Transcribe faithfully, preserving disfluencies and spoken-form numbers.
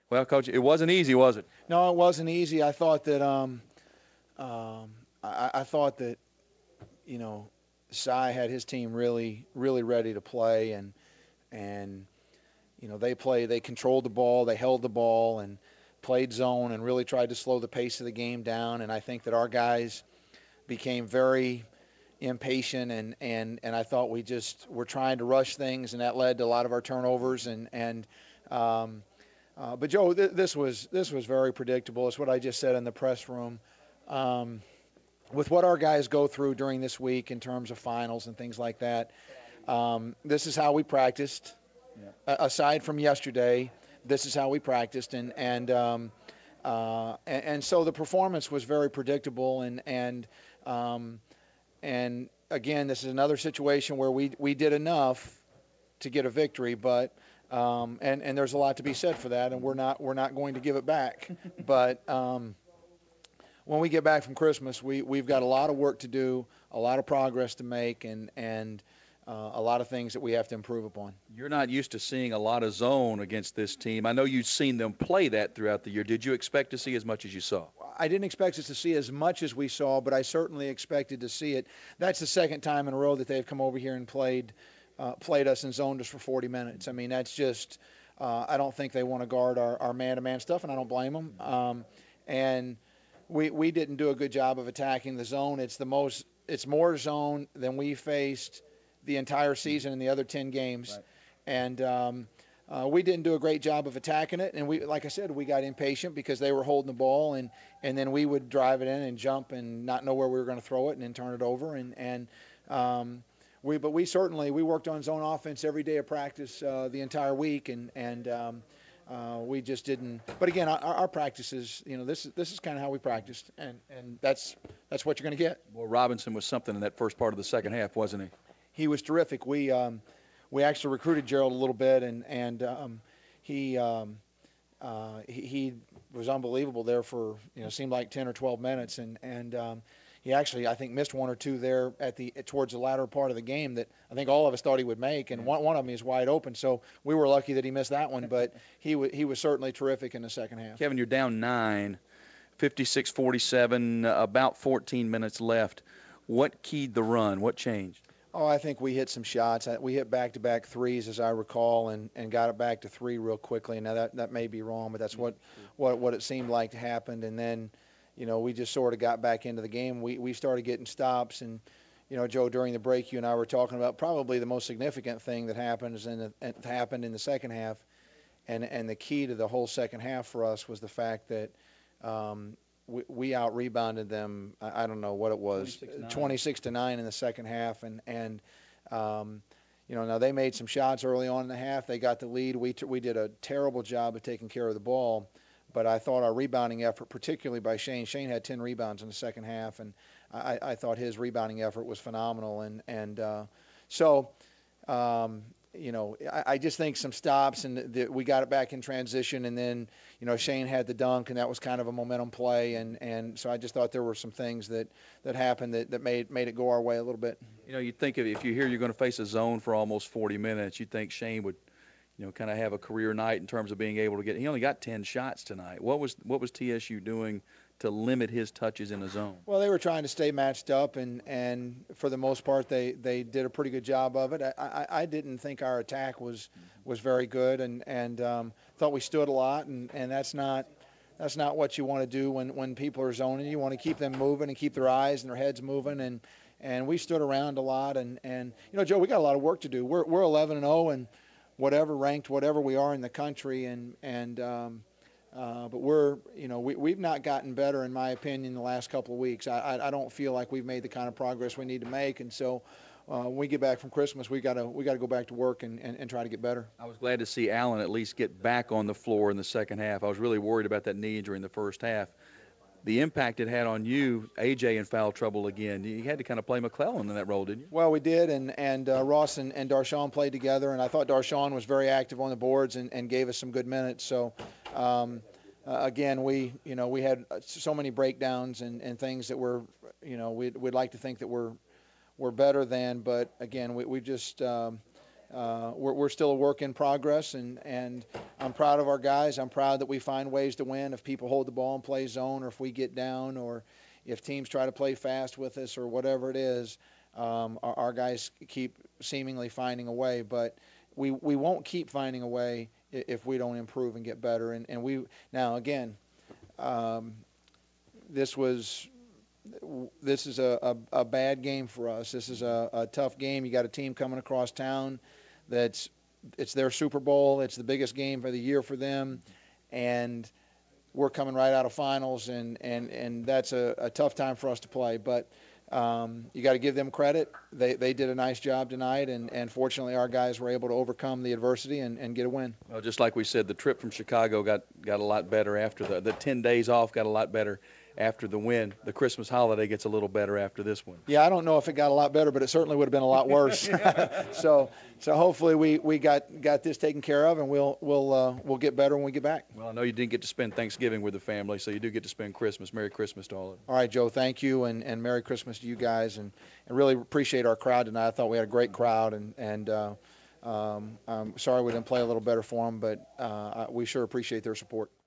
Well, Coach, it wasn't easy, was it? No, it wasn't easy. I thought that um, um, I, I thought that you know, Cy had his team really, really ready to play, and and you know they play, they controlled the ball, they held the ball, and played zone, and really tried to slow the pace of the game down. And I think that our guys became very impatient, and and and I thought we just were trying to rush things, and that led to a lot of our turnovers. And and um, uh, but Joe, th- this was this was very predictable. It's what I just said in the press room. Um, with what our guys go through during this week in terms of finals and things like that, um, this is how we practiced. Yeah. A- aside from yesterday, this is how we practiced, and and um, uh, and, and so the performance was very predictable, and and um, and again, this is another situation where we we did enough to get a victory, but um, and and there's a lot to be said for that, and we're not we're not going to give it back, but. Um, when we get back from Christmas, we we've got a lot of work to do, a lot of progress to make, and and uh, a lot of things that we have to improve upon. You're not used to seeing a lot of zone against this team. I know you've seen them play that throughout the year. Did you expect to see as much as you saw? I didn't expect us to see as much as we saw, but I certainly expected to see it. That's the second time in a row that they've come over here and played uh, played us and zoned us for forty minutes. I mean, that's just uh, I don't think they want to guard our, our man-to-man stuff, and I don't blame them. Um, and we we didn't do a good job of attacking the zone. It's the most it's more zone than we faced the entire season in the other ten games, Right. and um, uh, we didn't do a great job of attacking it. And we, like I said, we got impatient because they were holding the ball, and and then we would drive it in and jump and not know where we were going to throw it, and then turn it over. And and um, we but we certainly we worked on zone offense every day of practice uh, the entire week, and and um, uh, we just didn't. But again, our, our practices, you know, this is this is kind of how we practiced, and and that's that's what you're going to get. Well, Robinson was something in that first part of the second half, wasn't he? He was terrific. We um, we actually recruited Gerald a little bit, and and um, he, um, uh, he he was unbelievable there for you know seemed like ten or twelve minutes, and and um, he actually I think missed one or two there at the towards the latter part of the game that I think all of us thought he would make, and Yeah. one one of them is wide open. So we were lucky that he missed that one, but he wa he was certainly terrific in the second half. Kevin, you're down nine, fifty-six forty-seven, uh, about fourteen minutes left. What keyed the run? What changed? Oh, I think we hit some shots. I- We hit back-to-back threes, as I recall, and, and got it back to three real quickly. Now that that may be wrong, but that's what what what it seemed like happened. And then, you know, we just sort of got back into the game. We we started getting stops, and you know, Joe, during the break, you and I were talking about probably the most significant thing that happened is in the, it happened in the second half, and and the key to the whole second half for us was the fact that um, we, we out rebounded them. I, I don't know what it was, twenty-six nine. twenty-six to nine in the second half, and and um, you know now they made some shots early on in the half. They got the lead. We t- we did a terrible job of taking care of the ball, but I thought our rebounding effort, particularly by Shane, Shane had ten rebounds in the second half, and I, I thought his rebounding effort was phenomenal, and and uh, so. Um, you know, I, I just think some stops and the, the, we got it back in transition, and then you know Shane had the dunk, and that was kind of a momentum play, and, and so I just thought there were some things that, that happened that, that made made it go our way a little bit. You know, you think if, if you hear you're going to face a zone for almost forty minutes, you'd think Shane would, you know, kind of have a career night in terms of being able to get. He only got ten shots tonight. What was what was T S U doing to limit his touches in the zone? Well, they were trying to stay matched up, and, and for the most part, they, they did a pretty good job of it. I, I, I didn't think our attack was was very good, and and um, thought we stood a lot, and, and that's not that's not what you want to do when, when people are zoning. You want to keep them moving and keep their eyes and their heads moving, and and we stood around a lot, and, and you know, Joe, we got a lot of work to do. We're we're eleven and oh, and whatever ranked, whatever we are in the country, and and um, uh, but we're, you know, we, we've not gotten better, in my opinion, the last couple of weeks. I, I, I don't feel like we've made the kind of progress we need to make, and so uh, when we get back from Christmas, we gotta we gotta go back to work and, and, and try to get better. I was glad to see Allen at least get back on the floor in the second half. I was really worried about that knee injury in the first half. The impact it had on you, A J in foul trouble again. You had to kind of play McClellan in that role, didn't you? Well, we did, and and uh, Ross and, and Darshawn played together, and I thought Darshawn was very active on the boards and, and gave us some good minutes. So. Um, uh, again, we you know we had uh, so many breakdowns and, and things that were you know we'd, we'd like to think that we're we're better than, but again we we just um, uh, we're, we're still a work in progress, and, and I'm proud of our guys. I'm proud that we find ways to win if people hold the ball and play zone, or if we get down, or if teams try to play fast with us, or whatever it is. Um, our, our guys keep seemingly finding a way, but we, we won't keep finding a way if we don't improve and get better. And, and we now again, um, this was this is a, a, a bad game for us. This is a, a tough game. You got a team coming across town that's it's their Super Bowl. It's the biggest game for the year for them, and we're coming right out of finals, and and and that's a, a tough time for us to play. But um, you got to give them credit. They they did a nice job tonight, and, and fortunately our guys were able to overcome the adversity and, and get a win. Well, just like we said, the trip from Chicago got, got a lot better after the the ten days off got a lot better after the win. The Christmas holiday gets a little better after this one. Yeah, I don't know if it got a lot better, but it certainly would have been a lot worse. so so hopefully we, we got, got this taken care of, and we'll we'll uh, we'll get better when we get back. Well, I know you didn't get to spend Thanksgiving with the family, so you do get to spend Christmas. Merry Christmas to all of you. All right, Joe, thank you, and, and Merry Christmas to you guys, and, and really appreciate our crowd tonight. I thought we had a great crowd, and and uh, um, I'm sorry we didn't play a little better for them, but uh, we sure appreciate their support.